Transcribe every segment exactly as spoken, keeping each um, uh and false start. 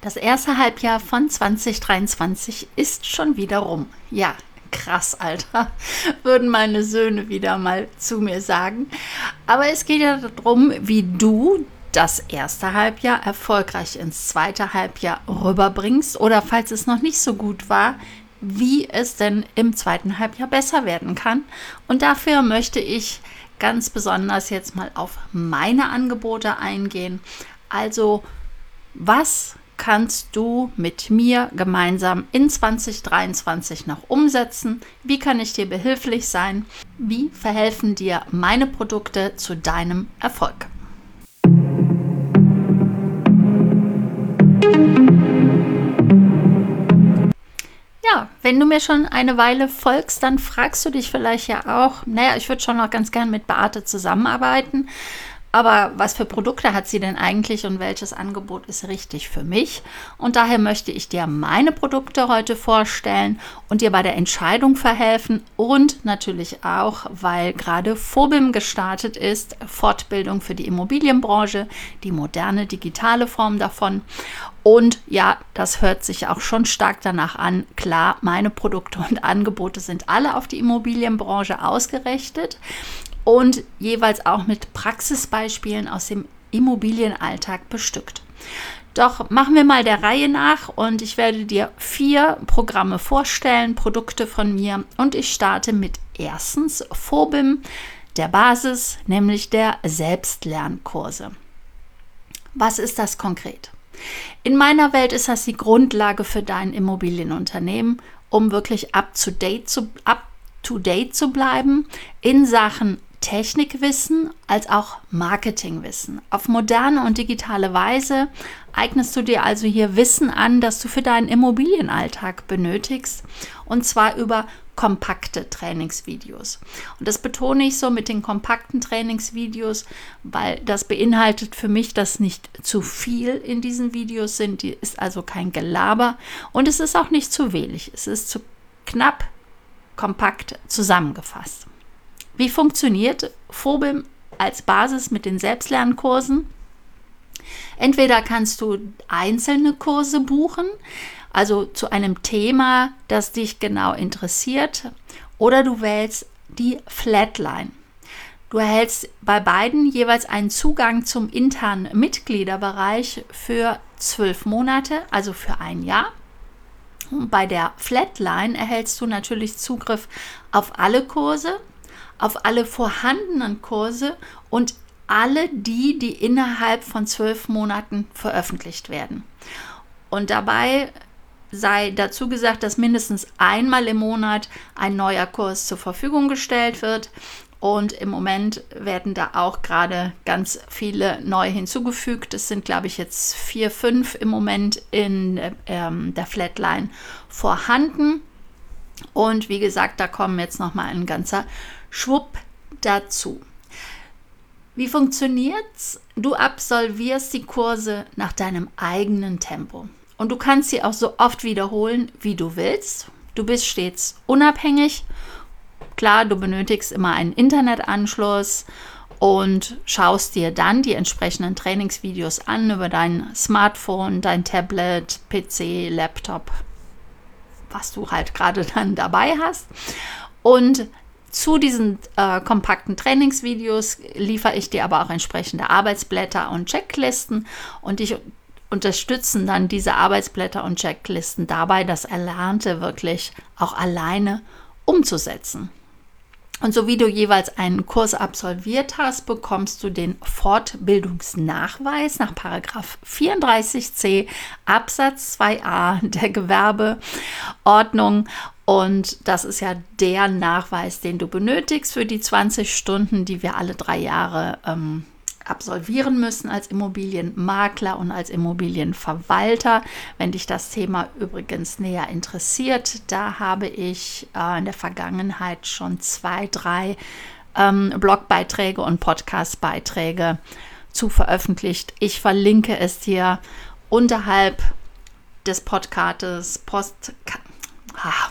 Das erste Halbjahr von zwanzig dreiundzwanzig ist schon wieder rum. Ja, krass, Alter, würden meine Söhne wieder mal zu mir sagen. Aber es geht ja darum, wie du das erste Halbjahr erfolgreich ins zweite Halbjahr rüberbringst oder falls es noch nicht so gut war, wie es denn im zweiten Halbjahr besser werden kann. Und dafür möchte ich ganz besonders jetzt mal auf meine Angebote eingehen. Also, was kannst du mit mir gemeinsam in zwanzig dreiundzwanzig noch umsetzen? Wie kann ich dir behilflich sein? Wie verhelfen dir meine Produkte zu deinem Erfolg? Ja, wenn du mir schon eine Weile folgst, dann fragst du dich vielleicht ja auch, naja, ich würde schon noch ganz gern mit Beate zusammenarbeiten, aber was für Produkte hat sie denn eigentlich und welches Angebot ist richtig für mich? Und daher möchte ich dir meine Produkte heute vorstellen und dir bei der Entscheidung verhelfen und natürlich auch, weil gerade Fobim gestartet ist, Fortbildung für die Immobilienbranche, die moderne digitale Form davon. Und ja, das hört sich auch schon stark danach an. Klar, meine Produkte und Angebote sind alle auf die Immobilienbranche ausgerichtet und jeweils auch mit Praxisbeispielen aus dem Immobilienalltag bestückt. Doch machen wir mal der Reihe nach und ich werde dir vier Programme vorstellen, Produkte von mir, und ich starte mit erstens Fobim, der Basis, nämlich der Selbstlernkurse. Was ist das konkret? In meiner Welt ist das die Grundlage für dein Immobilienunternehmen, um wirklich up to date zu, up to date zu bleiben in Sachen Technikwissen als auch Marketingwissen. Auf moderne und digitale Weise eignest du dir also hier Wissen an, das du für deinen Immobilienalltag benötigst, und zwar über kompakte Trainingsvideos. Und das betone ich so mit den kompakten Trainingsvideos, weil das beinhaltet für mich, dass nicht zu viel in diesen Videos sind. Die ist also kein Gelaber und es ist auch nicht zu wenig. Es ist zu knapp, kompakt zusammengefasst. Wie funktioniert Fobim als Basis mit den Selbstlernkursen? Entweder kannst du einzelne Kurse buchen, also zu einem Thema, das dich genau interessiert, oder du wählst die Flatline. Du erhältst bei beiden jeweils einen Zugang zum internen Mitgliederbereich für zwölf Monate, also für ein Jahr. Und bei der Flatline erhältst du natürlich Zugriff auf alle Kurse, auf alle vorhandenen Kurse und alle die, die innerhalb von zwölf Monaten veröffentlicht werden. Und dabei sei dazu gesagt, dass mindestens einmal im Monat ein neuer Kurs zur Verfügung gestellt wird. Und im Moment werden da auch gerade ganz viele neu hinzugefügt. Es sind, glaube ich, jetzt vier, fünf im Moment in ähm, der Flatline vorhanden. Und wie gesagt, da kommen jetzt nochmal ein ganzer Schwupp dazu. Wie funktioniert's? Du absolvierst die Kurse nach deinem eigenen Tempo. Und du kannst sie auch so oft wiederholen, wie du willst. Du bist stets unabhängig. Klar, du benötigst immer einen Internetanschluss und schaust dir dann die entsprechenden Trainingsvideos an über dein Smartphone, dein Tablet, P C, Laptop, was du halt gerade dann dabei hast. Und zu diesen äh, kompakten Trainingsvideos liefere ich dir aber auch entsprechende Arbeitsblätter und Checklisten, und ich unterstützen dann diese Arbeitsblätter und Checklisten dabei, das Erlernte wirklich auch alleine umzusetzen. Und so wie du jeweils einen Kurs absolviert hast, bekommst du den Fortbildungsnachweis nach Paragraph vierunddreißig c Absatz zwei a der Gewerbeordnung. Und das ist ja der Nachweis, den du benötigst für die zwanzig Stunden, die wir alle drei Jahre ähm, absolvieren müssen als Immobilienmakler und als Immobilienverwalter. Wenn dich das Thema übrigens näher interessiert, da habe ich äh, in der Vergangenheit schon zwei, drei ähm, Blogbeiträge und Podcastbeiträge zu veröffentlicht. Ich verlinke es dir unterhalb des Podcastes, Post, ah,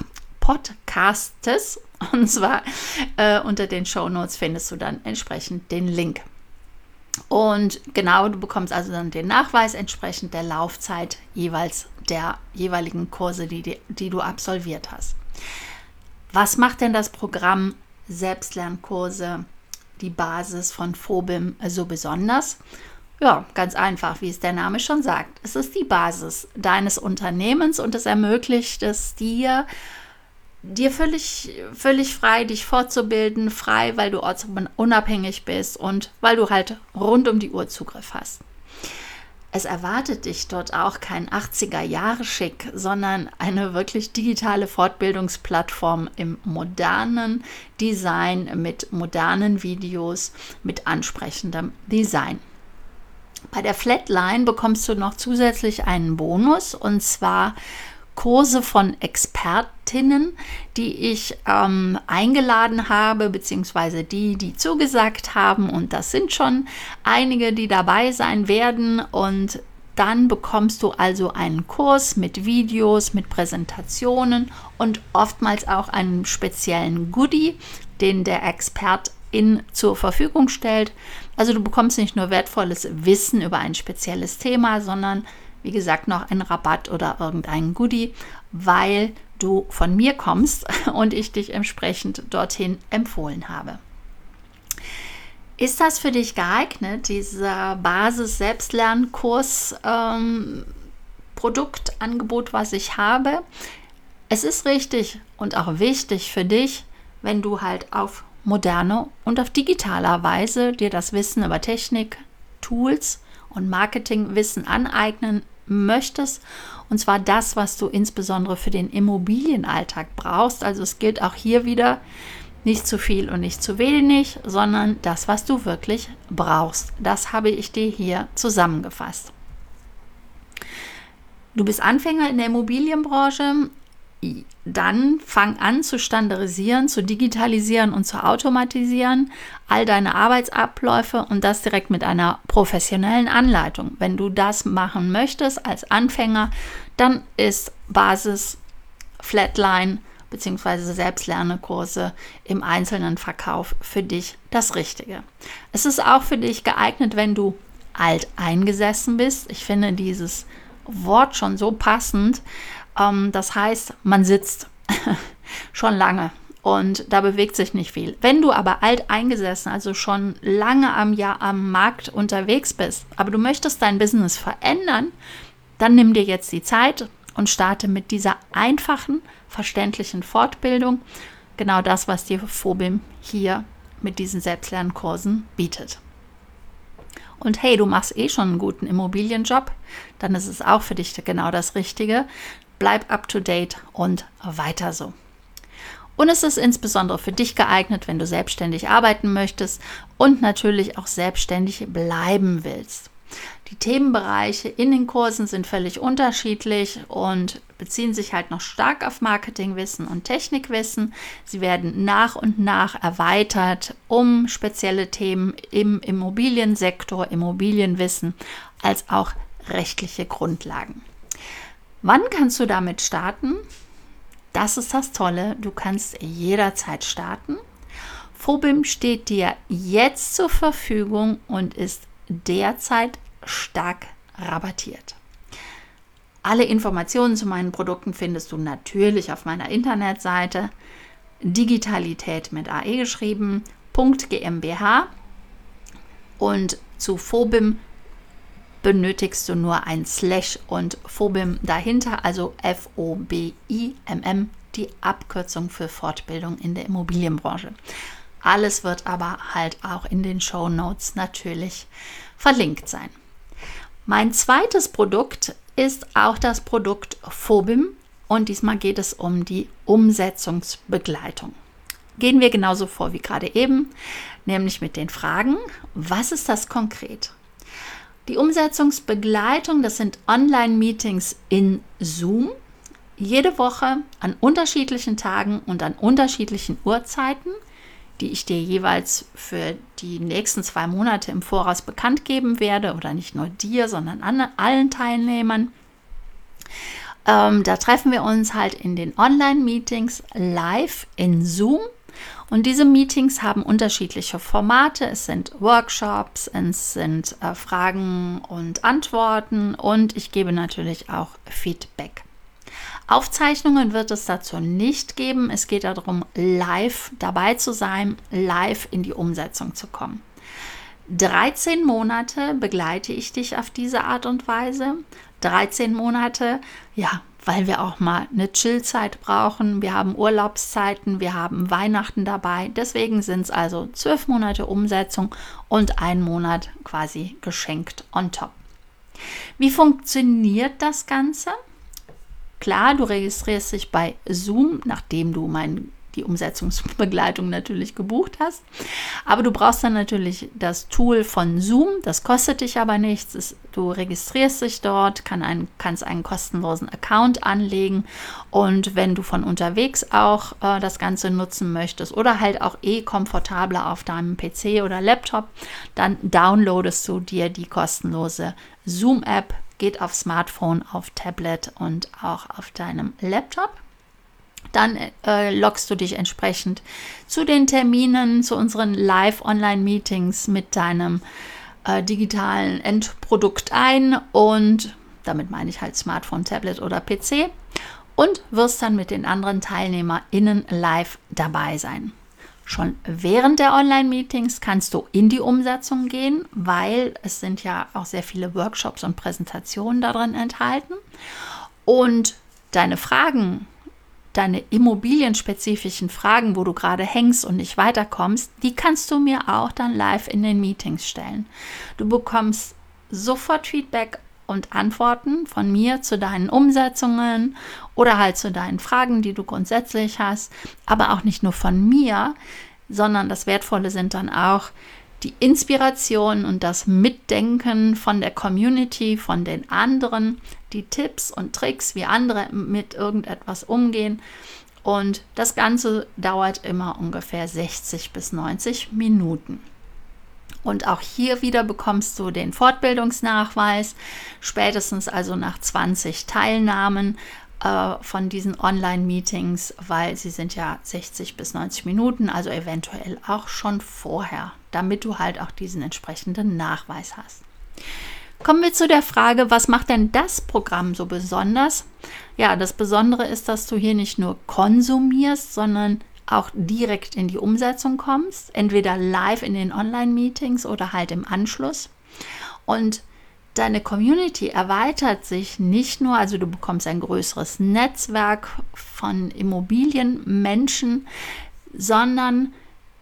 Podcastes, und zwar äh, unter den Shownotes findest du dann entsprechend den Link. Und genau, du bekommst also dann den Nachweis entsprechend der Laufzeit jeweils der jeweiligen Kurse, die, die, die du absolviert hast. Was macht denn das Programm Selbstlernkurse, die Basis von Phobim, so besonders? Ja, ganz einfach, wie es der Name schon sagt. Es ist die Basis deines Unternehmens und es ermöglicht es dir, dir völlig, völlig frei, dich fortzubilden, frei, weil du ortsunabhängig bist und weil du halt rund um die Uhr Zugriff hast. Es erwartet dich dort auch kein achtziger-Jahre-Schick, sondern eine wirklich digitale Fortbildungsplattform im modernen Design mit modernen Videos, mit ansprechendem Design. Bei der Flatline bekommst du noch zusätzlich einen Bonus, und zwar Kurse von Expertinnen, die ich ähm, eingeladen habe, beziehungsweise die, die zugesagt haben. Und das sind schon einige, die dabei sein werden. Und dann bekommst du also einen Kurs mit Videos, mit Präsentationen und oftmals auch einen speziellen Goodie, den der Expertin zur Verfügung stellt. Also du bekommst nicht nur wertvolles Wissen über ein spezielles Thema, sondern wie gesagt, noch einen Rabatt oder irgendeinen Goodie, weil du von mir kommst und ich dich entsprechend dorthin empfohlen habe. Ist das für dich geeignet, dieser Basis-Selbstlernkurs ähm, Produktangebot, was ich habe? Es ist richtig und auch wichtig für dich, wenn du halt auf moderne und auf digitaler Weise dir das Wissen über Technik, Tools und Marketingwissen aneignen möchtest, und zwar das, was du insbesondere für den Immobilienalltag brauchst. Also es gilt auch hier wieder nicht zu viel und nicht zu wenig, sondern das, was du wirklich brauchst. Das habe ich dir hier zusammengefasst. Du bist Anfänger in der Immobilienbranche, dann fang an zu standardisieren, zu digitalisieren und zu automatisieren, all deine Arbeitsabläufe, und das direkt mit einer professionellen Anleitung. Wenn du das machen möchtest als Anfänger, dann ist Basis, Flatline bzw. Selbstlernekurse im einzelnen Verkauf für dich das Richtige. Es ist auch für dich geeignet, wenn du alt eingesessen bist. Ich finde dieses Wort schon so passend. Das heißt, man sitzt schon lange und da bewegt sich nicht viel. Wenn du aber alt eingesessen, also schon lange am Jahr am Markt unterwegs bist, aber du möchtest dein Business verändern, dann nimm dir jetzt die Zeit und starte mit dieser einfachen, verständlichen Fortbildung. Genau das, was dir Phobim hier mit diesen Selbstlernkursen bietet. Und hey, du machst eh schon einen guten Immobilienjob, dann ist es auch für dich genau das Richtige. Bleib up to date und weiter so. Und es ist insbesondere für dich geeignet, wenn du selbstständig arbeiten möchtest und natürlich auch selbstständig bleiben willst. Die Themenbereiche in den Kursen sind völlig unterschiedlich und beziehen sich halt noch stark auf Marketingwissen und Technikwissen. Sie werden nach und nach erweitert um spezielle Themen im Immobiliensektor, Immobilienwissen, als auch rechtliche Grundlagen. Wann kannst du damit starten? Das ist das Tolle, du kannst jederzeit starten. Phobim steht dir jetzt zur Verfügung und ist derzeit stark rabattiert. Alle Informationen zu meinen Produkten findest du natürlich auf meiner Internetseite Digitalität mit A E geschrieben, .gmbh, und zu Phobim benötigst du nur ein Slash und Phobim dahinter, also F O B I M M, die Abkürzung für Fortbildung in der Immobilienbranche. Alles wird aber halt auch in den Shownotes natürlich verlinkt sein. Mein zweites Produkt ist auch das Produkt Phobim und diesmal geht es um die Umsetzungsbegleitung. Gehen wir genauso vor wie gerade eben, nämlich mit den Fragen: Was ist das konkret? Die Umsetzungsbegleitung, das sind Online-Meetings in Zoom, jede Woche an unterschiedlichen Tagen und an unterschiedlichen Uhrzeiten, die ich dir jeweils für die nächsten zwei Monate im Voraus bekannt geben werde, oder nicht nur dir, sondern an allen Teilnehmern. Ähm, da treffen wir uns halt in den Online-Meetings live in Zoom Und diese Meetings haben unterschiedliche Formate. Es sind Workshops, es sind äh, Fragen und Antworten und ich gebe natürlich auch Feedback. Aufzeichnungen wird es dazu nicht geben. Es geht darum, live dabei zu sein, live in die Umsetzung zu kommen. dreizehn Monate begleite ich dich auf diese Art und Weise. dreizehn Monate, ja, weil wir auch mal eine Chillzeit brauchen. Wir haben Urlaubszeiten, wir haben Weihnachten dabei. Deswegen sind es also zwölf Monate Umsetzung und ein Monat quasi geschenkt on top. Wie funktioniert das Ganze? Klar, du registrierst dich bei Zoom, nachdem du mein, die Umsetzungsbegleitung natürlich gebucht hast. Aber du brauchst dann natürlich das Tool von Zoom. Das kostet dich aber nichts. Es, du registrierst dich dort, kann ein, kannst einen kostenlosen Account anlegen. Und wenn du von unterwegs auch äh, das Ganze nutzen möchtest oder halt auch eh komfortabler auf deinem P C oder Laptop, dann downloadest du dir die kostenlose Zoom-App. Geht auf Smartphone, auf Tablet und auch auf deinem Laptop. Dann äh, loggst du dich entsprechend zu den Terminen, zu unseren Live-Online-Meetings mit deinem äh, digitalen Endprodukt ein und damit meine ich halt Smartphone, Tablet oder P C und wirst dann mit den anderen TeilnehmerInnen live dabei sein. Schon während der Online-Meetings kannst du in die Umsetzung gehen, weil es sind ja auch sehr viele Workshops und Präsentationen darin enthalten. Und deine Fragen, deine immobilienspezifischen Fragen, wo du gerade hängst und nicht weiterkommst, die kannst du mir auch dann live in den Meetings stellen. Du bekommst sofort Feedback und Antworten von mir zu deinen Umsetzungen oder halt zu deinen Fragen, die du grundsätzlich hast, aber auch nicht nur von mir, sondern das Wertvolle sind dann auch die Inspiration und das Mitdenken von der Community, von den anderen, die Tipps und Tricks, wie andere mit irgendetwas umgehen. Und das Ganze dauert immer ungefähr sechzig bis neunzig Minuten. Und auch hier wieder bekommst du den Fortbildungsnachweis, spätestens also nach zwanzig Teilnahmen äh, von diesen Online-Meetings, weil sie sind ja sechzig bis neunzig Minuten, also eventuell auch schon vorher, damit du halt auch diesen entsprechenden Nachweis hast. Kommen wir zu der Frage, was macht denn das Programm so besonders? Ja, das Besondere ist, dass du hier nicht nur konsumierst, sondern auch direkt in die Umsetzung kommst, entweder live in den Online-Meetings oder halt im Anschluss. Und deine Community erweitert sich nicht nur, also du bekommst ein größeres Netzwerk von Immobilienmenschen, sondern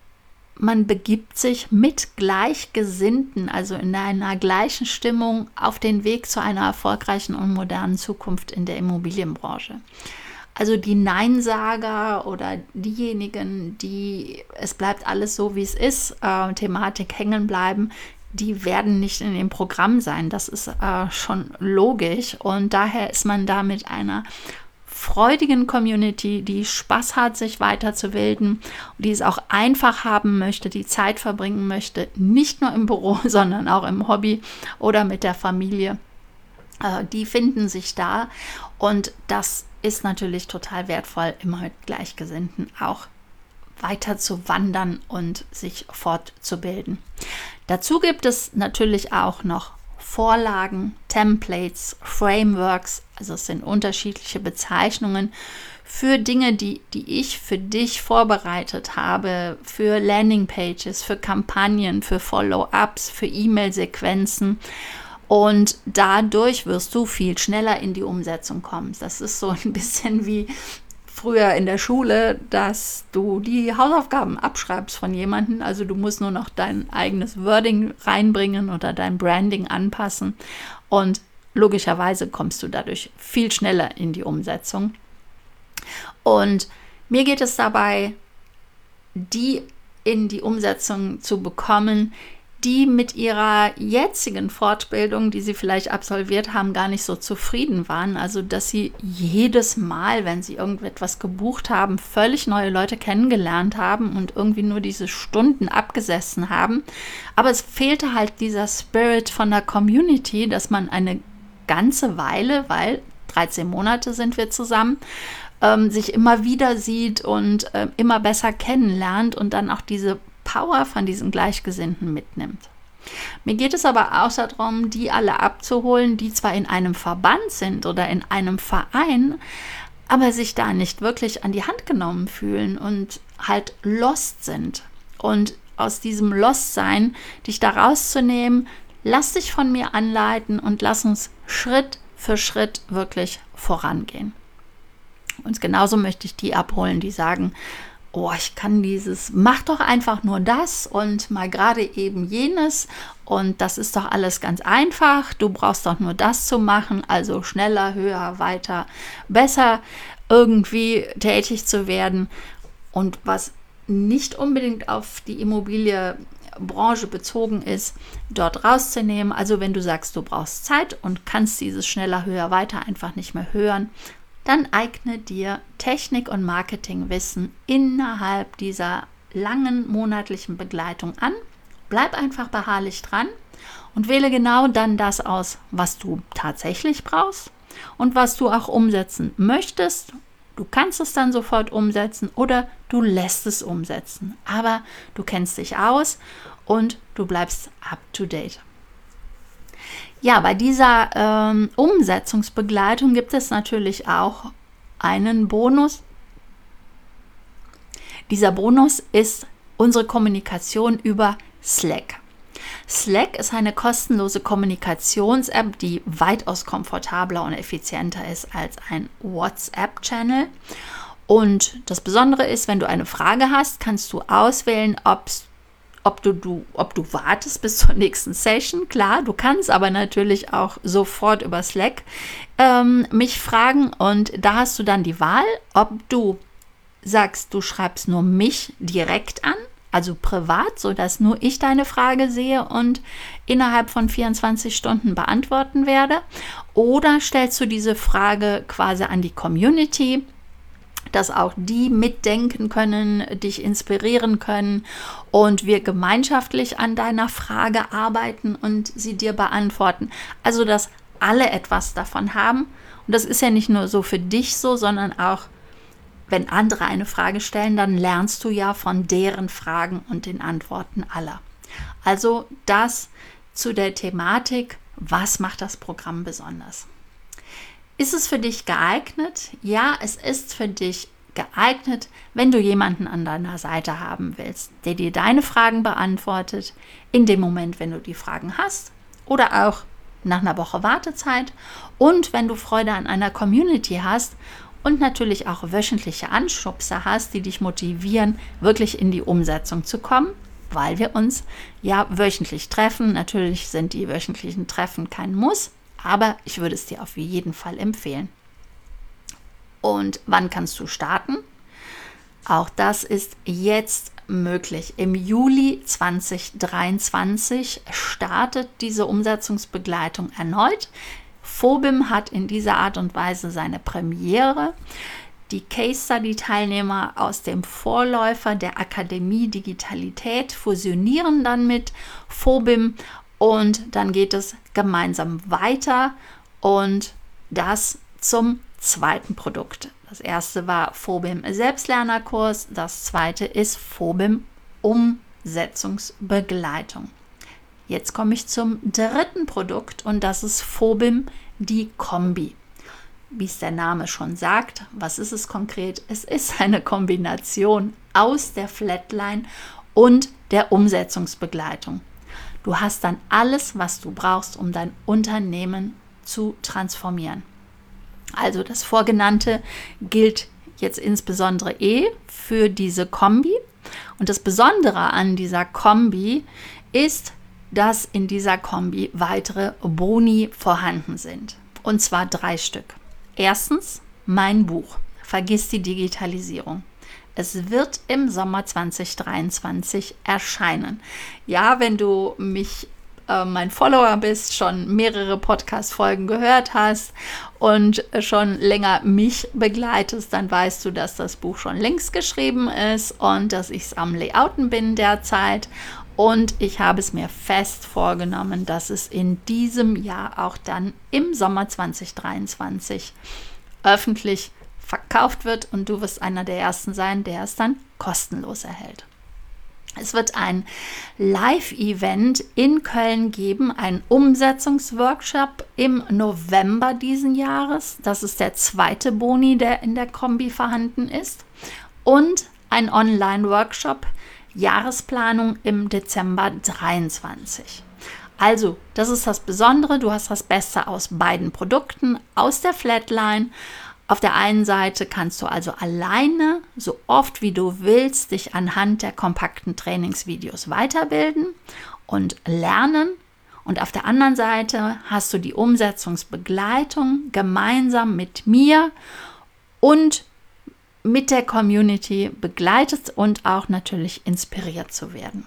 man begibt sich mit Gleichgesinnten, also in einer gleichen Stimmung, auf den Weg zu einer erfolgreichen und modernen Zukunft in der Immobilienbranche. Also die Neinsager oder diejenigen, die es bleibt alles so, wie es ist, äh, Thematik hängen bleiben, die werden nicht in dem Programm sein. Das ist äh, schon logisch und daher ist man da mit einer freudigen Community, die Spaß hat, sich weiterzubilden, die es auch einfach haben möchte, die Zeit verbringen möchte, nicht nur im Büro, sondern auch im Hobby oder mit der Familie. Äh, die finden sich da und das ist natürlich total wertvoll, immer mit Gleichgesinnten auch weiter zu wandern und sich fortzubilden. Dazu gibt es natürlich auch noch Vorlagen, Templates, Frameworks, also es sind unterschiedliche Bezeichnungen für Dinge, die, die ich für dich vorbereitet habe, für Landingpages, für Kampagnen, für Follow-ups, für E-Mail-Sequenzen. Und dadurch wirst du viel schneller in die Umsetzung kommen. Das ist so ein bisschen wie früher in der Schule, dass du die Hausaufgaben abschreibst von jemandem. Also du musst nur noch dein eigenes Wording reinbringen oder dein Branding anpassen. Und logischerweise kommst du dadurch viel schneller in die Umsetzung. Und mir geht es dabei, die in die Umsetzung zu bekommen, die mit ihrer jetzigen Fortbildung, die sie vielleicht absolviert haben, gar nicht so zufrieden waren. Also, dass sie jedes Mal, wenn sie irgendetwas gebucht haben, völlig neue Leute kennengelernt haben und irgendwie nur diese Stunden abgesessen haben. Aber es fehlte halt dieser Spirit von der Community, dass man eine ganze Weile, weil dreizehn Monate sind wir zusammen, ähm, sich immer wieder sieht und äh, immer besser kennenlernt und dann auch diese Power von diesen Gleichgesinnten mitnimmt. Mir geht es aber auch darum, die alle abzuholen, die zwar in einem Verband sind oder in einem Verein, aber sich da nicht wirklich an die Hand genommen fühlen und halt lost sind. Und aus diesem Lost-Sein dich da rauszunehmen, lass dich von mir anleiten und lass uns Schritt für Schritt wirklich vorangehen. Und genauso möchte ich die abholen, die sagen, oh, ich kann dieses, mach doch einfach nur das und mal gerade eben jenes und das ist doch alles ganz einfach, du brauchst doch nur das zu machen, also schneller, höher, weiter, besser irgendwie tätig zu werden. Und was nicht unbedingt auf die Immobilienbranche bezogen ist, dort rauszunehmen. Also wenn du sagst, du brauchst Zeit und kannst dieses schneller, höher, weiter einfach nicht mehr hören, dann eigne dir Technik- und Marketingwissen innerhalb dieser langen monatlichen Begleitung an. Bleib einfach beharrlich dran und wähle genau dann das aus, was du tatsächlich brauchst und was du auch umsetzen möchtest. Du kannst es dann sofort umsetzen oder du lässt es umsetzen. Aber du kennst dich aus und du bleibst up to date. Ja, bei dieser ähm, Umsetzungsbegleitung gibt es natürlich auch einen Bonus. Dieser Bonus ist unsere Kommunikation über Slack. Slack ist eine kostenlose Kommunikations-App, die weitaus komfortabler und effizienter ist als ein WhatsApp-Channel. Und das Besondere ist, wenn du eine Frage hast, kannst du auswählen, ob's Ob du, du, ob du wartest bis zur nächsten Session, klar, du kannst aber natürlich auch sofort über Slack ähm, mich fragen und da hast du dann die Wahl, ob du sagst, du schreibst nur mich direkt an, also privat, sodass nur ich deine Frage sehe und innerhalb von vierundzwanzig Stunden beantworten werde, oder stellst du diese Frage quasi an die Community, dass auch die mitdenken können, dich inspirieren können und wir gemeinschaftlich an deiner Frage arbeiten und sie dir beantworten. Also, dass alle etwas davon haben. Und das ist ja nicht nur so für dich so, sondern auch, wenn andere eine Frage stellen, dann lernst du ja von deren Fragen und den Antworten aller. Also das zu der Thematik, was macht das Programm besonders? Ist es für dich geeignet? Ja, es ist für dich geeignet, wenn du jemanden an deiner Seite haben willst, der dir deine Fragen beantwortet, in dem Moment, wenn du die Fragen hast oder auch nach einer Woche Wartezeit und wenn du Freude an einer Community hast und natürlich auch wöchentliche Anschubser hast, die dich motivieren, wirklich in die Umsetzung zu kommen, weil wir uns ja wöchentlich treffen. Natürlich sind die wöchentlichen Treffen kein Muss, aber ich würde es dir auf jeden Fall empfehlen. Und wann kannst du starten? Auch das ist jetzt möglich. Im Juli zweitausenddreiundzwanzig startet diese Umsetzungsbegleitung erneut. Phobim hat in dieser Art und Weise seine Premiere. Die Case-Study-Teilnehmer aus dem Vorläufer der Akademie Digitalität fusionieren dann mit Phobim und dann geht es gemeinsam weiter und das zum zweiten Produkt. Das erste war Phobim Selbstlernerkurs, das zweite ist Phobim Umsetzungsbegleitung. Jetzt komme ich zum dritten Produkt und das ist Phobim die Kombi. Wie es der Name schon sagt, was ist es konkret? Es ist eine Kombination aus der Flatline und der Umsetzungsbegleitung. Du hast dann alles, was du brauchst, um dein Unternehmen zu transformieren. Also das Vorgenannte gilt jetzt insbesondere eh für diese Kombi. Und das Besondere an dieser Kombi ist, dass in dieser Kombi weitere Boni vorhanden sind. Und zwar drei Stück. Erstens mein Buch. Vergiss die Digitalisierung. Es wird im Sommer zweitausenddreiundzwanzig erscheinen. Ja, wenn du mich, äh, mein Follower bist, schon mehrere Podcast-Folgen gehört hast und schon länger mich begleitest, dann weißt du, dass das Buch schon längst geschrieben ist und dass ich es am Layouten bin derzeit. Und ich habe es mir fest vorgenommen, dass es in diesem Jahr auch dann im Sommer zweitausenddreiundzwanzig öffentlich verkauft wird und du wirst einer der Ersten sein, der es dann kostenlos erhält. Es wird ein Live-Event in Köln geben, einen Umsetzungsworkshop im November diesen Jahres. Das ist der zweite Boni, der in der Kombi vorhanden ist. Und ein Online-Workshop, Jahresplanung im Dezember dreiundzwanzig. Also, das ist das Besondere. Du hast das Beste aus beiden Produkten, aus der Flatline. Auf der einen Seite kannst du also alleine, so oft wie du willst, dich anhand der kompakten Trainingsvideos weiterbilden und lernen. Und auf der anderen Seite hast du die Umsetzungsbegleitung gemeinsam mit mir und mit der Community begleitet und auch natürlich inspiriert zu werden.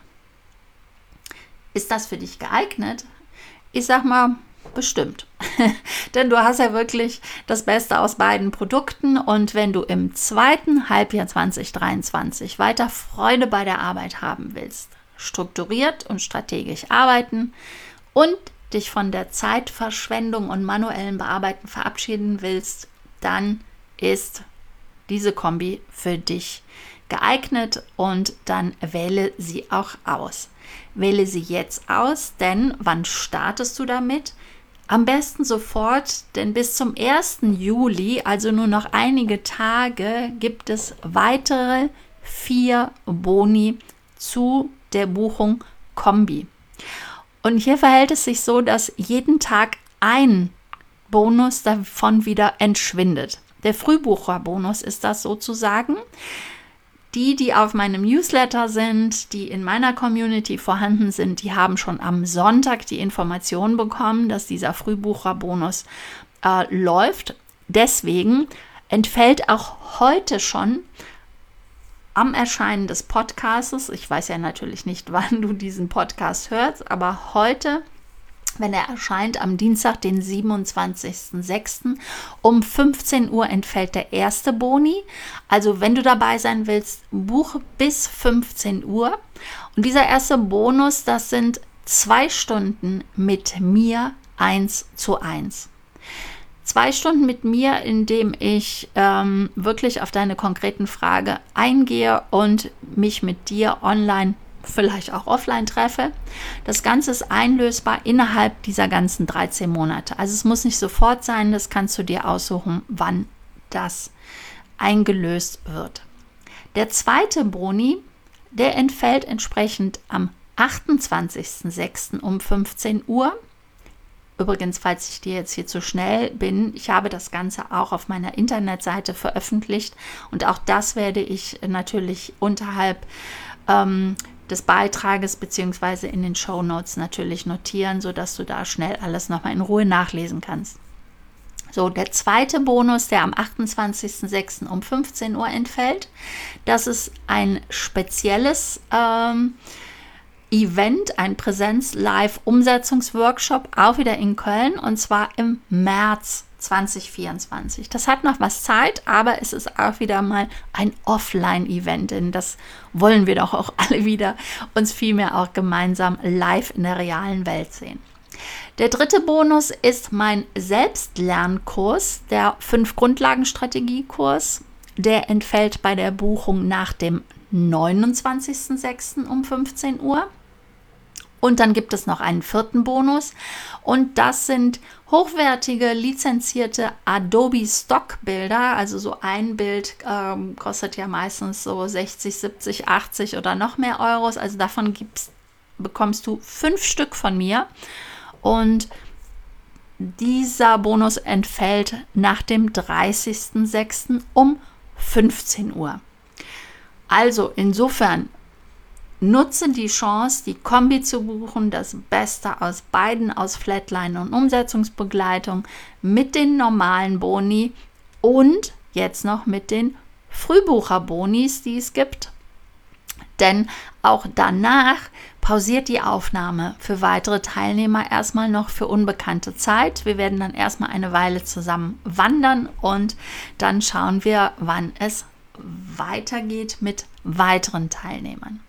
Ist das für dich geeignet? Ich sag mal, bestimmt. Denn du hast ja wirklich das Beste aus beiden Produkten und wenn du im zweiten Halbjahr zwanzig dreiundzwanzig weiter Freude bei der Arbeit haben willst, strukturiert und strategisch arbeiten und dich von der Zeitverschwendung und manuellen Bearbeiten verabschieden willst, dann ist diese Kombi für dich geeignet und dann wähle sie auch aus. Wähle sie jetzt aus, denn wann startest du damit? Am besten sofort, denn bis zum ersten Juli, also nur noch einige Tage, gibt es weitere vier Boni zu der Buchung Kombi. Und hier verhält es sich so, dass jeden Tag ein Bonus davon wieder entschwindet. Der Frühbucherbonus ist das sozusagen. Die, die auf meinem Newsletter sind, die in meiner Community vorhanden sind, die haben schon am Sonntag die Information bekommen, dass dieser Frühbucherbonus äh, läuft. Deswegen entfällt auch heute schon am Erscheinen des Podcasts, ich weiß ja natürlich nicht, wann du diesen Podcast hörst, aber heute, wenn er erscheint, am Dienstag, den siebenundzwanzigsten sechsten um fünfzehn Uhr entfällt der erste Boni. Also wenn du dabei sein willst, buche bis fünfzehn Uhr. Und dieser erste Bonus, das sind zwei Stunden mit mir eins zu eins. Zwei Stunden mit mir, indem ich ähm, wirklich auf deine konkreten Fragen eingehe und mich mit dir online vielleicht auch offline treffe. Das Ganze ist einlösbar innerhalb dieser ganzen dreizehn Monate. Also es muss nicht sofort sein, das kannst du dir aussuchen, wann das eingelöst wird. Der zweite Boni, der entfällt entsprechend am achtundzwanzigsten sechsten um fünfzehn Uhr. Übrigens, falls ich dir jetzt hier zu schnell bin, ich habe das Ganze auch auf meiner Internetseite veröffentlicht und auch das werde ich natürlich unterhalb ähm, des Beitrages bzw. in den Shownotes natürlich notieren, sodass du da schnell alles nochmal in Ruhe nachlesen kannst. So, der zweite Bonus, der am achtundzwanzigsten sechsten um fünfzehn Uhr entfällt, das ist ein spezielles ähm, Event, ein Präsenz-Live-Umsetzungsworkshop, auch wieder in Köln und zwar im März zwanzig vierundzwanzig. Das hat noch was Zeit, aber es ist auch wieder mal ein Offline-Event, denn das wollen wir doch auch alle wieder uns vielmehr auch gemeinsam live in der realen Welt sehen. Der dritte Bonus ist mein Selbstlernkurs, der fünf Grundlagenstrategie-Kurs. Der entfällt bei der Buchung nach dem neunundzwanzigsten sechsten um fünfzehn Uhr. Und dann gibt es noch einen vierten Bonus und das sind hochwertige, lizenzierte Adobe Stockbilder. Also so ein Bild ähm, kostet ja meistens so sechzig, siebzig, achtzig oder noch mehr Euros. Also davon gibt's, bekommst du fünf Stück von mir und dieser Bonus entfällt nach dem dreißigsten sechsten um fünfzehn Uhr. Also insofern nutze die Chance, die Kombi zu buchen, das Beste aus beiden, aus Flatline und Umsetzungsbegleitung mit den normalen Boni und jetzt noch mit den Frühbucherbonis, die es gibt. Denn auch danach pausiert die Aufnahme für weitere Teilnehmer erstmal noch für unbekannte Zeit. Wir werden dann erstmal eine Weile zusammen wandern und dann schauen wir, wann es weitergeht mit weiteren Teilnehmern.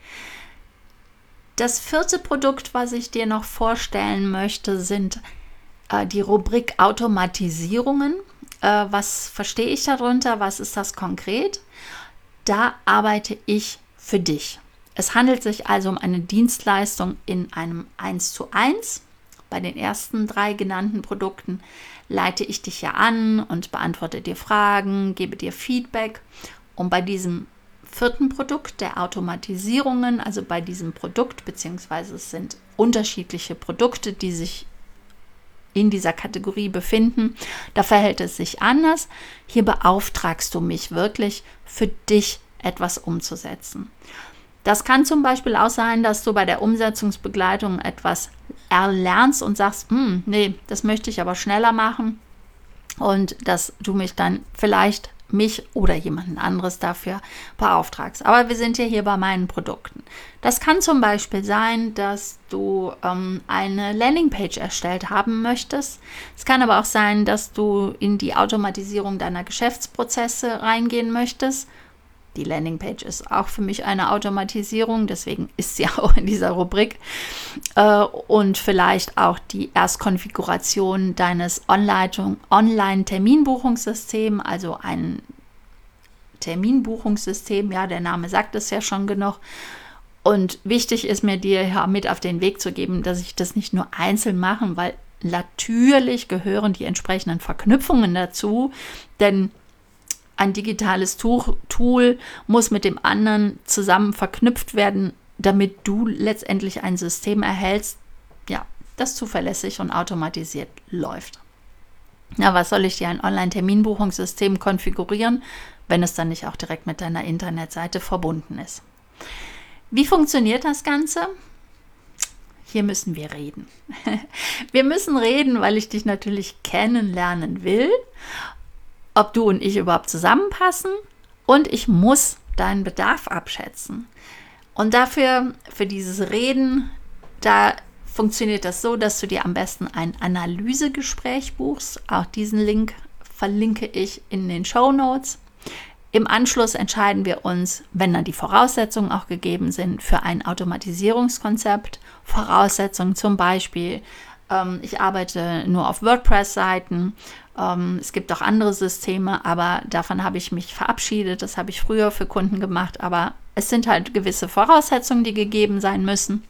Das vierte Produkt, was ich dir noch vorstellen möchte, sind äh, die Rubrik Automatisierungen. Äh, was verstehe ich darunter? Was ist das konkret? Da arbeite ich für dich. Es handelt sich also um eine Dienstleistung in einem eins zu eins. Bei den ersten drei genannten Produkten leite ich dich ja an und beantworte dir Fragen, gebe dir Feedback. Und bei diesem vierten Produkt der Automatisierungen, also bei diesem Produkt, beziehungsweise es sind unterschiedliche Produkte, die sich in dieser Kategorie befinden, da verhält es sich anders. Hier beauftragst du mich wirklich, für dich etwas umzusetzen. Das kann zum Beispiel auch sein, dass du bei der Umsetzungsbegleitung etwas erlernst und sagst, hm, nee, das möchte ich aber schneller machen, und dass du mich dann vielleicht mich oder jemanden anderes dafür beauftragst. Aber wir sind ja hier bei meinen Produkten. Das kann zum Beispiel sein, dass du ähm, eine Landingpage erstellt haben möchtest. Es kann aber auch sein, dass du in die Automatisierung deiner Geschäftsprozesse reingehen möchtest. Die Landingpage ist auch für mich eine Automatisierung, deswegen ist sie auch in dieser Rubrik. Äh, und vielleicht auch die Erstkonfiguration deines Online-Terminbuchungssystems, also ein Terminbuchungssystem, ja, der Name sagt es ja schon genug. Und wichtig ist mir, dir ja mit auf den Weg zu geben, dass ich das nicht nur einzeln mache, weil natürlich gehören die entsprechenden Verknüpfungen dazu, denn ein digitales Tool muss mit dem anderen zusammen verknüpft werden, damit du letztendlich ein System erhältst, ja, das zuverlässig und automatisiert läuft. Na, was soll ich dir ein Online-Terminbuchungssystem konfigurieren, wenn es dann nicht auch direkt mit deiner Internetseite verbunden ist? Wie funktioniert das Ganze? Hier müssen wir reden. Wir müssen reden, weil ich dich natürlich kennenlernen will, ob du und ich überhaupt zusammenpassen, und ich muss deinen Bedarf abschätzen. Und dafür, für dieses Reden, da funktioniert das so, dass du dir am besten ein Analysegespräch buchst. Auch diesen Link verlinke ich in den Shownotes. Im Anschluss entscheiden wir uns, wenn dann die Voraussetzungen auch gegeben sind, für ein Automatisierungskonzept. Voraussetzungen zum Beispiel, ähm, ich arbeite nur auf WordPress-Seiten. Ähm, es gibt auch andere Systeme, aber davon habe ich mich verabschiedet. Das habe ich früher für Kunden gemacht, aber es sind halt gewisse Voraussetzungen, die gegeben sein müssen.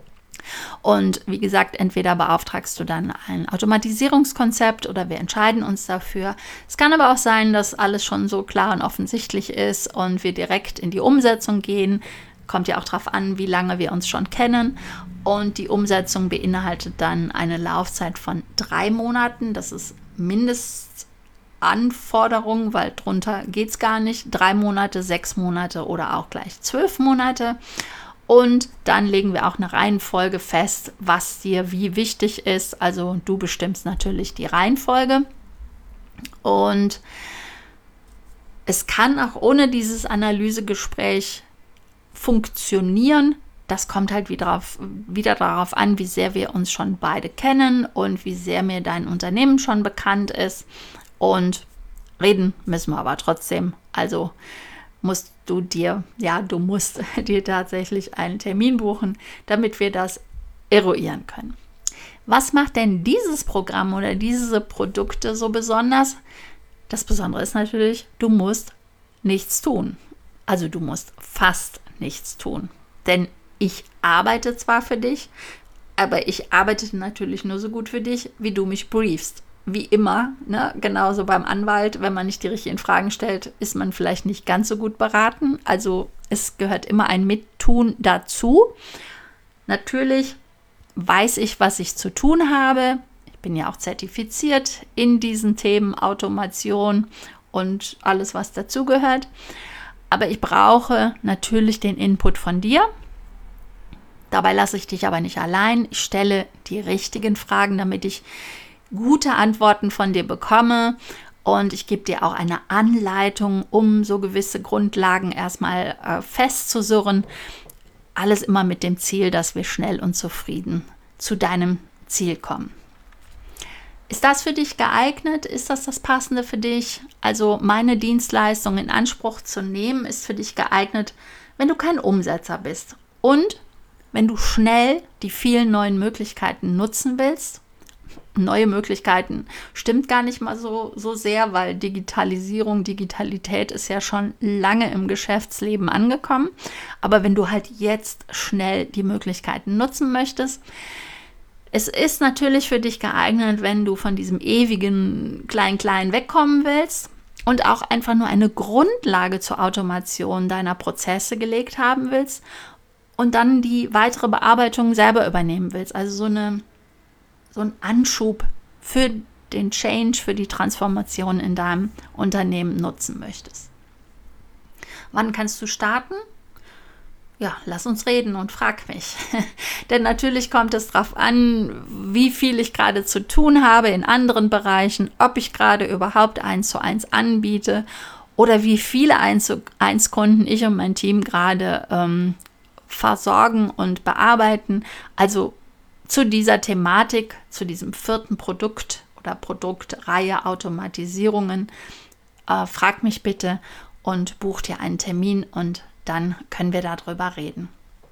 Und wie gesagt, entweder beauftragst du dann ein Automatisierungskonzept oder wir entscheiden uns dafür. Es kann aber auch sein, dass alles schon so klar und offensichtlich ist und wir direkt in die Umsetzung gehen. Kommt ja auch darauf an, wie lange wir uns schon kennen. Und die Umsetzung beinhaltet dann eine Laufzeit von drei Monaten. Das ist Mindestanforderung, weil drunter geht es gar nicht. Drei Monate, sechs Monate oder auch gleich zwölf Monate. Und dann legen wir auch eine Reihenfolge fest, was dir wie wichtig ist. Also du bestimmst natürlich die Reihenfolge. Und es kann auch ohne dieses Analysegespräch funktionieren. Das kommt halt wieder, auf, wieder darauf an, wie sehr wir uns schon beide kennen und wie sehr mir dein Unternehmen schon bekannt ist. Und reden müssen wir aber trotzdem. Also musst du dir, ja, du musst dir tatsächlich einen Termin buchen, damit wir das eruieren können. Was macht denn dieses Programm oder diese Produkte so besonders? Das Besondere ist natürlich, du musst nichts tun. Also du musst fast nichts tun. Denn ich arbeite zwar für dich, aber ich arbeite natürlich nur so gut für dich, wie du mich briefst. Wie immer, ne? Genauso beim Anwalt, wenn man nicht die richtigen Fragen stellt, ist man vielleicht nicht ganz so gut beraten. Also es gehört immer ein Mittun dazu. Natürlich weiß ich, was ich zu tun habe. Ich bin ja auch zertifiziert in diesen Themen Automation und alles, was dazugehört. Aber ich brauche natürlich den Input von dir. Dabei lasse ich dich aber nicht allein. Ich stelle die richtigen Fragen, damit ich gute Antworten von dir bekomme, und ich gebe dir auch eine Anleitung, um so gewisse Grundlagen erstmal äh, festzusurren. Alles immer mit dem Ziel, dass wir schnell und zufrieden zu deinem Ziel kommen. Ist das für dich geeignet? Ist das das Passende für dich? Also meine Dienstleistung in Anspruch zu nehmen, ist für dich geeignet, wenn du kein Umsetzer bist und wenn du schnell die vielen neuen Möglichkeiten nutzen willst. neue Möglichkeiten stimmt gar nicht mal so, so sehr, weil Digitalisierung, Digitalität ist ja schon lange im Geschäftsleben angekommen. Aber wenn du halt jetzt schnell die Möglichkeiten nutzen möchtest, es ist natürlich für dich geeignet, wenn du von diesem ewigen Klein-Klein wegkommen willst und auch einfach nur eine Grundlage zur Automation deiner Prozesse gelegt haben willst und dann die weitere Bearbeitung selber übernehmen willst. Also so eine, so ein Anschub für den Change, für die Transformation in deinem Unternehmen nutzen möchtest. Wann kannst du starten? Ja, lass uns reden und frag mich. Denn natürlich kommt es darauf an, wie viel ich gerade zu tun habe in anderen Bereichen, ob ich gerade überhaupt eins zu eins anbiete oder wie viele eins zu eins Kunden ich und mein Team gerade ähm, versorgen und bearbeiten. Also zu dieser Thematik, zu diesem vierten Produkt oder Produktreihe Automatisierungen, äh, frag mich bitte und buch dir einen Termin und dann können wir darüber reden.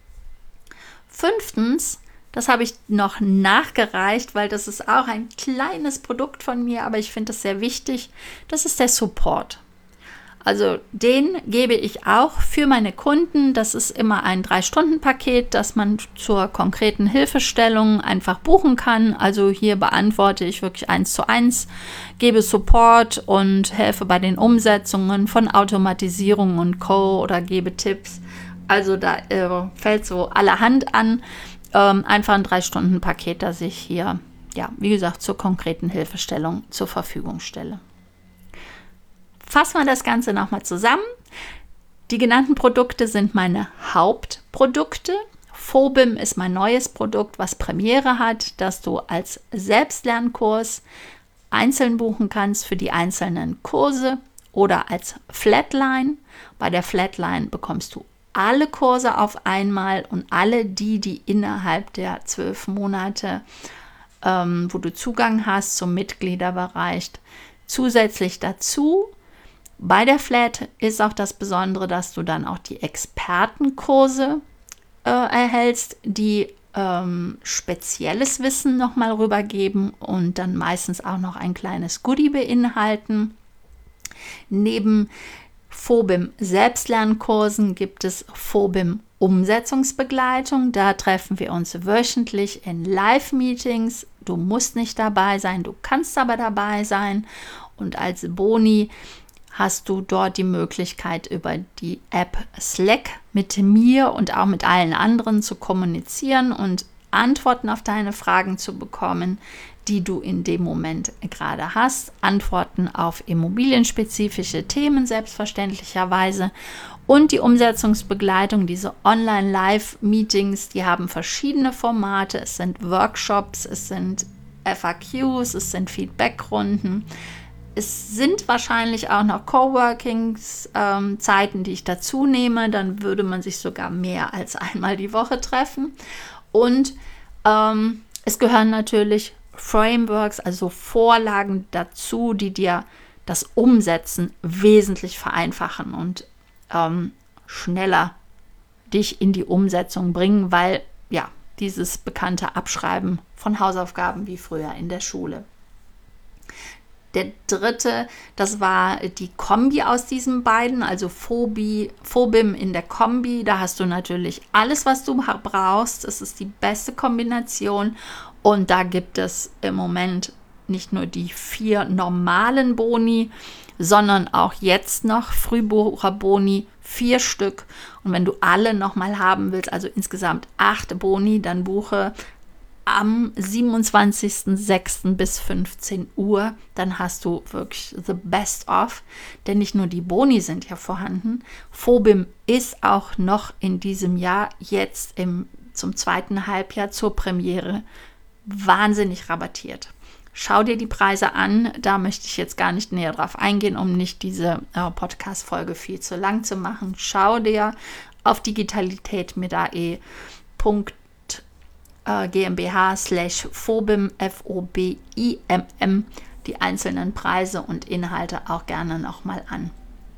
Fünftens, das habe ich noch nachgereicht, weil das ist auch ein kleines Produkt von mir, aber ich finde es sehr wichtig. Das ist der Support. Also den gebe ich auch für meine Kunden. Das ist immer ein Drei-Stunden-Paket, das man zur konkreten Hilfestellung einfach buchen kann. Also hier beantworte ich wirklich eins zu eins, gebe Support und helfe bei den Umsetzungen von Automatisierung und Co. oder gebe Tipps. Also da äh, fällt so allerhand an. Ähm, einfach ein Drei-Stunden-Paket, das ich hier, ja, wie gesagt, zur konkreten Hilfestellung zur Verfügung stelle. Fassen wir das Ganze nochmal zusammen. Die genannten Produkte sind meine Hauptprodukte. Phobim ist mein neues Produkt, was Premiere hat, das du als Selbstlernkurs einzeln buchen kannst für die einzelnen Kurse oder als Flatline. Bei der Flatline bekommst du alle Kurse auf einmal und alle die, die innerhalb der zwölf Monate, ähm, wo du Zugang hast zum Mitgliederbereich, zusätzlich dazu. Bei der Flat ist auch das Besondere, dass du dann auch die Expertenkurse äh, erhältst, die ähm, spezielles Wissen nochmal rübergeben und dann meistens auch noch ein kleines Goodie beinhalten. Neben Phobim Selbstlernkursen gibt es Phobim Umsetzungsbegleitung. Da treffen wir uns wöchentlich in Live-Meetings. Du musst nicht dabei sein, du kannst aber dabei sein. Und als Boni hast du dort die Möglichkeit, über die App Slack mit mir und auch mit allen anderen zu kommunizieren und Antworten auf deine Fragen zu bekommen, die du in dem Moment gerade hast. Antworten auf immobilienspezifische Themen selbstverständlicherweise. Und die Umsetzungsbegleitung, diese Online-Live-Meetings, die haben verschiedene Formate. Es sind Workshops, es sind F A Qs, es sind Feedbackrunden. Es sind wahrscheinlich auch noch Coworking-Zeiten, ähm, die ich dazu nehme. Dann würde man sich sogar mehr als einmal die Woche treffen. Und ähm, es gehören natürlich Frameworks, also Vorlagen dazu, die dir das Umsetzen wesentlich vereinfachen und ähm, schneller dich in die Umsetzung bringen, weil ja, dieses bekannte Abschreiben von Hausaufgaben wie früher in der Schule. Der dritte, das war die Kombi aus diesen beiden, also Phobi, Phobim in der Kombi. Da hast du natürlich alles, was du brauchst. Es ist die beste Kombination und da gibt es im Moment nicht nur die vier normalen Boni, sondern auch jetzt noch Frühbucherboni, vier Stück. Und wenn du alle nochmal haben willst, also insgesamt acht Boni, dann buche am siebenundzwanzigsten sechsten bis fünfzehn Uhr, dann hast du wirklich the best of, denn nicht nur die Boni sind ja vorhanden, Phobim ist auch noch in diesem Jahr jetzt im, zum zweiten Halbjahr zur Premiere wahnsinnig rabattiert. Schau dir die Preise an, da möchte ich jetzt gar nicht näher drauf eingehen, um nicht diese äh, Podcast-Folge viel zu lang zu machen. Schau dir auf digitalität mit A E Punkt GmbH slash Phobim, F O B I M M, die einzelnen Preise und Inhalte auch gerne nochmal an.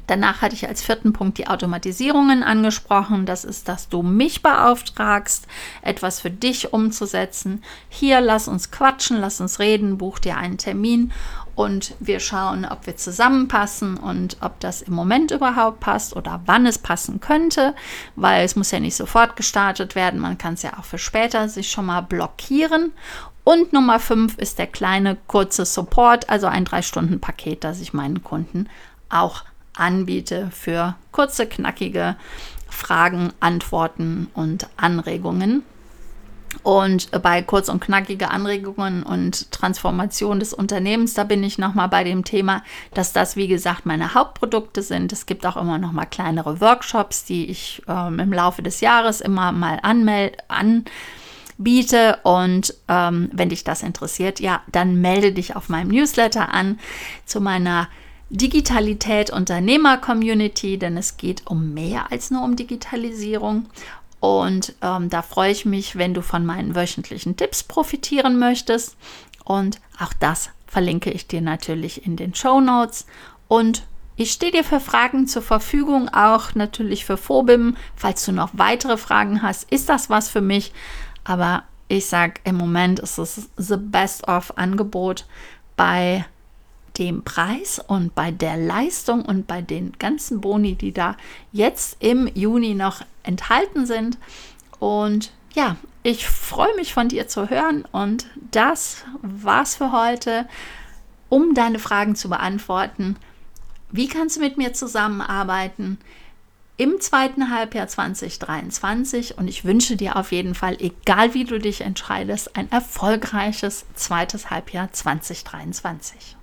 Danach hatte ich als vierten Punkt die Automatisierungen angesprochen. Das ist, dass du mich beauftragst, etwas für dich umzusetzen. Hier, lass uns quatschen, lass uns reden, buch dir einen Termin und wir schauen, ob wir zusammenpassen und ob das im Moment überhaupt passt oder wann es passen könnte, weil es muss ja nicht sofort gestartet werden. Man kann es ja auch für später sich schon mal blockieren. Und Nummer fünf ist der kleine, kurze Support, also ein drei Stunden Paket, das ich meinen Kunden auch anbiete für kurze, knackige Fragen, Antworten und Anregungen. Und bei kurz- und knackige Anregungen und Transformation des Unternehmens, da bin ich nochmal bei dem Thema, dass das, wie gesagt, meine Hauptprodukte sind. Es gibt auch immer noch mal kleinere Workshops, die ich ähm, im Laufe des Jahres immer mal anmelde, anbiete. Und ähm, wenn dich das interessiert, ja, dann melde dich auf meinem Newsletter an zu meiner Digitalität Unternehmer-Community, denn es geht um mehr als nur um Digitalisierung. Und ähm, da freue ich mich, wenn du von meinen wöchentlichen Tipps profitieren möchtest. Und auch das verlinke ich dir natürlich in den Shownotes. Und ich stehe dir für Fragen zur Verfügung, auch natürlich für Phobim. Falls du noch weitere Fragen hast, ist das was für mich. Aber ich sage, im Moment ist es the best of Angebot bei dem Preis und bei der Leistung und bei den ganzen Boni, die da jetzt im Juni noch enthalten sind. Und ja, ich freue mich von dir zu hören und das war's für heute, um deine Fragen zu beantworten. Wie kannst du mit mir zusammenarbeiten im zweiten Halbjahr zwanzig dreiundzwanzig? Und ich wünsche dir auf jeden Fall, egal wie du dich entscheidest, ein erfolgreiches zweites Halbjahr zwanzig dreiundzwanzig.